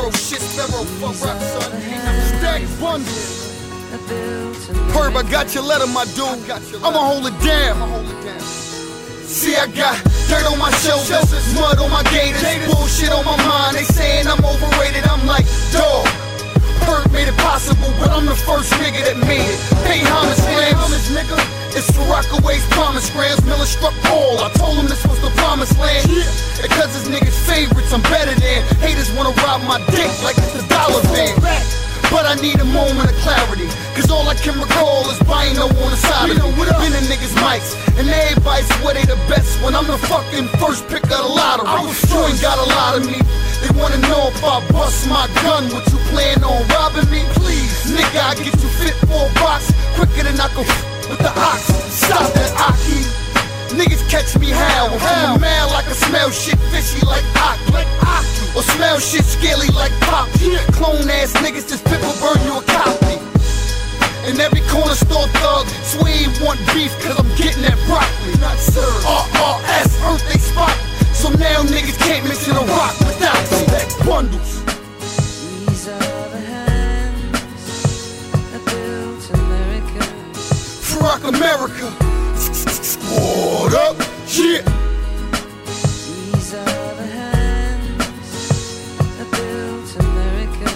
shit sparrow, fuck rap, son. Stack bundles. Herb, I got your letter, my dude. I'ma hold it down. See, I got dirt on my shoulders, mud on my gators, bullshit on my mind. They saying I'm overrated. I'm like, dog. Herb made it possible, but I'm the first nigga that made it. Pay homage, grams, nigga. It's Rockaway's promise grams. Miller struck Paul. I told him this was the promised land. And cause his niggas favorites, I'm better than. Haters wanna rob my dick like it's the dollar bin. But I need a moment of clarity, cause all I can recall is Bino on the side of me. Been in niggas' mics, and everybody swear they the best when I'm the fucking first pick of the lottery. You ain't got a lot of me. They wanna know if I bust my gun, what you plan on robbing me? Please, nigga, I get you fit for a box quicker than I go with the ox. Stop that, Aki. Niggas catch me how? If I'm a man like I smell shit fishy like Aki. Or smell shit scaly like Pop. Clone ass niggas just pickle burn you a copy. In every corner store thug, swear he want beef cause I'm getting that broccoli. Not served. RRS, earth they spot. So now niggas can't mix in a rock without me. That bundles. These are the hands that built America. Rock America. What up? Yeah. These are the hands that built America.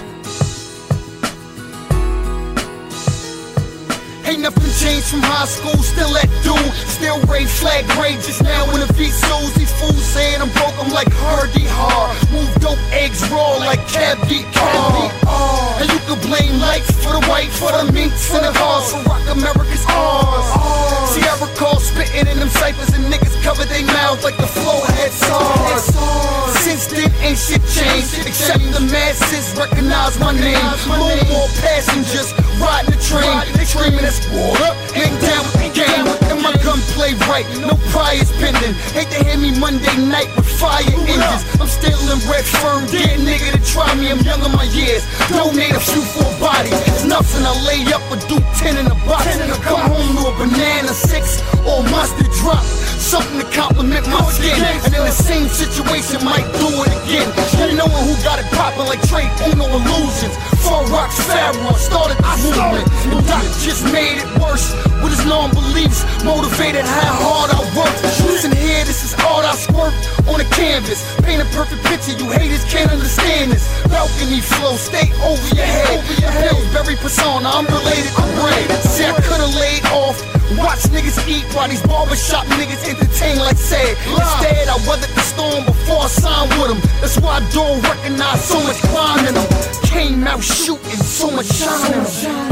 Ain't nothing changed from high school, still that dude. Still rain flag gray just now in the V-Suits. These fools saying I'm broke, I'm like hardy hard. Move dope eggs raw like Cabby car. And you can blame lights for the white, for the minks and the cars. So Rock America's ours. See, I recall spitting in them ciphers and niggas covered their mouths like the flow had SARS. Since then, ain't shit changed, except the masses recognize my name. No more passengers riding the train. They screaming that's what up, hang down with the game. And my gun play right, no priors pending. Hate to hear me Monday night with fire engines. I'm still in red firm, dead nigga to try me. I'm young in my years, donate a few for a body. It's nothing, I lay up or do 10 in a box. Come home to a banana 6 or a mustard drop. Something to compliment my skin. And in the same situation, might do it again. You knowing who got it poppin' like Trey Uno illusions. Far Rock's Pharaoh started the movement. And Doc just made it worse with his non-beliefs. Motivated how hard I work. Listen here, this is art I squirt on a canvas. Paint a perfect picture, you haters can't understand this. Balcony flow, stay over your head. Pillsbury persona, I'm related to bread. See, I could've laid off. Watch niggas eat while these barbershop niggas entertain like said. Instead, I weathered the storm before I signed with them. That's why I don't recognize so much crime in them. Came out shooting, so much shine in them.